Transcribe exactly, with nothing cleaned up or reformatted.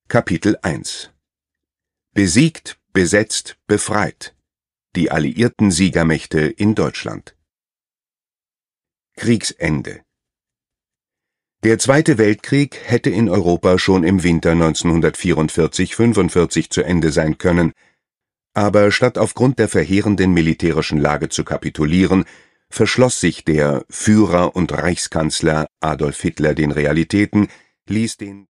Kapitel eins Besiegt, besetzt, befreit. Die alliierten Siegermächte in Deutschland. Kriegsende. Der Zweite Weltkrieg hätte in Europa schon im Winter neunzehnhundertvierundvierzig fünfundvierzig zu Ende sein können, aber statt aufgrund der verheerenden militärischen Lage zu kapitulieren, verschloss sich der Führer und Reichskanzler Adolf Hitler den Realitäten, ließ den